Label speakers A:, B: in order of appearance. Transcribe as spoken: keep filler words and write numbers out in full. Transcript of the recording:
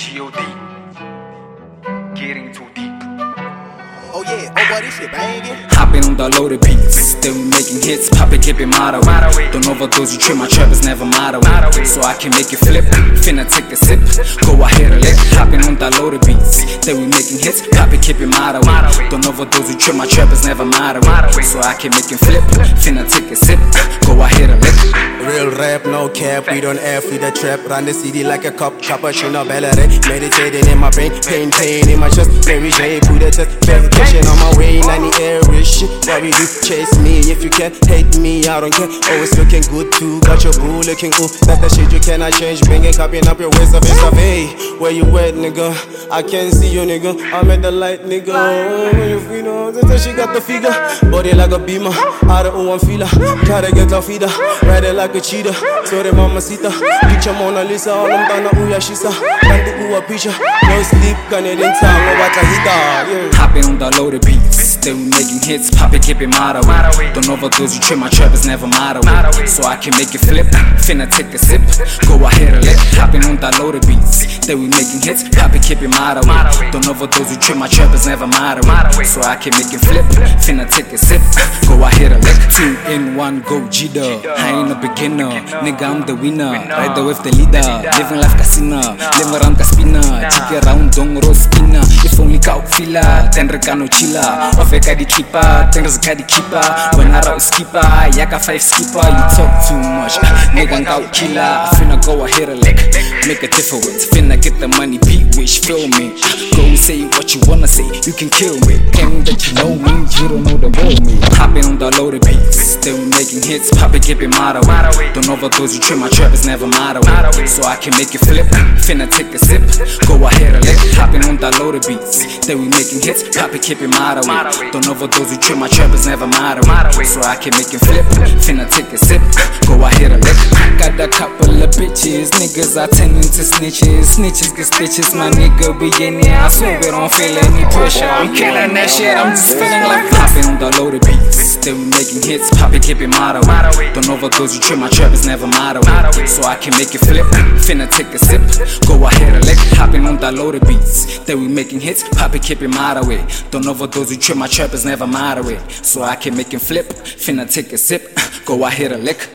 A: G O D. Getting too deep.
B: Oh yeah, oh boy, this shit bangin'.
C: Hopping on the loaded beats, they we making hits, pop it, keep it motto. Don't overdose, you treat my trappers never motto. So I can make it flip, finna take a sip, go ahead and lick. Hopping on the loaded beats, they we making hits, pop it, keep it motto. Don't overdose, you treat my trappers never motto. So I can make it flip, finna take a sip, go ahead and lick.
B: Real rap, no cap, we don't F, we the trap. Run the C D like a cup, cappuccino, Bellare. Meditating in my brain, pain, pain in my chest. Mary J, put a test, vacation on my way. ninety air is shit, what we do, chase me. If you can't hate me, I don't care. Always looking good too, got your boo looking cool. That's the shit you cannot change, bring it, copying up your waist of it. Hey, where you at, nigga? I can't see you, nigga. I'm at the light, nigga. When you feel no, that's she got the figure. Body like a beamer, out of one feeler. Gotta get off feeder, ride it like a cheetah. Sorry, mamacita. Picture Mona Lisa, all I'm done, Uya Shisa. Can't do a picture, no sleep, Canadian time, no what I hit.
C: Hopping on the loaded beats, they we making hits, pop it, keep it motto. Don't overdose, you treat my trappers never motto. So I can make it flip, finna take a sip, go ahead and lick. Hopping on the loaded beats, they we making hits, pop it, keep it motto. Don't overdose, you treat my trappers never motto. So I can make it flip, finna take a sip, go ahead and lick. Two in one, go G-Dub. I ain't a beginner, nigga I'm the winner. Ride the wave the leader, living life casino. Live around Caspina, check around Dong Rospina. If only kau fila, ten rekano chila. Ofeka di tripa, ten rezeka di kipa. When I route skipper, yaka five skipper. You talk too much, nigga kau killer. Finna go ahead and lick, make a difference. Finna get the money, beat wish, feel me. Go say what you wanna say, you can kill me. Claiming that you know me, you don't know the real me. Hopping on the loaded beats, they we making hits, pop it, keep it motto. Don't overdose, you treat my trappers never motto. So I can make it flip, finna take a sip, go ahead and lick. Hopping on the loaded beats, they we making hits, pop it, keep it motto. Don't overdose, you treat my trappers never motto. So I can make it flip, finna take a sip, go ahead and lick. Got a couple of bitches, niggas are turning to snitches. Snitches get stitches, my nigga be in there. I swear we don't feel any pressure. I'm killing that shit, I'm just feeling like hopping on the loaded beats, they we making hits, pop it, keep it motto. Don't overdose, you treat my trappers never motto. So I can make it flip, finna take a sip, go ahead and lick. Hopping on the loaded beats, they we making hits, pop it, keep it motto. Don't overdose, you treat my trappers never motto. So I can make it flip, finna take a sip, go ahead and lick.